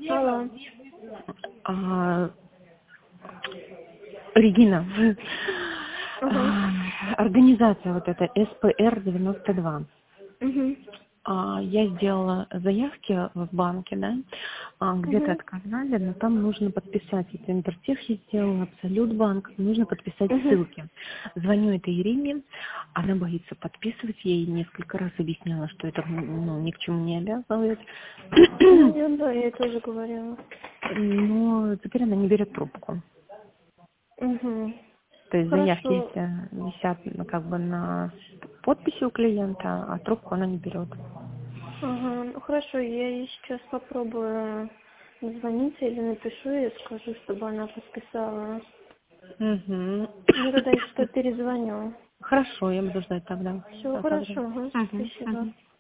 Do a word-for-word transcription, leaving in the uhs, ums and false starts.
Алло. А, Регина, Ага. а, организация вот эта эс пэ эр девяносто два. Угу. А, Я сделала заявки в банке, да, а, где-то Угу. отказали, но там нужно подписать, это Интертех я сделала, Абсолют банк, нужно подписать Угу. ссылки. Звоню этой Ирине, она боится подписывать, я ей несколько раз объясняла, что это ну, ни к чему не обязывает. Ну, я, да, я ей тоже говорила. Но теперь она не берет трубку. Угу. То есть заявки Хорошо. эти висят ну, как бы на подписи у клиента, а трубку она не берет. Ага. Ну, хорошо, я ей сейчас попробую звонить или напишу ей, скажу, чтобы она подписала. Угу. Ну, тогда я что перезвоню. Хорошо, я буду ждать тогда. Все Да, добре. хорошо, ага. Угу, Спасибо. угу.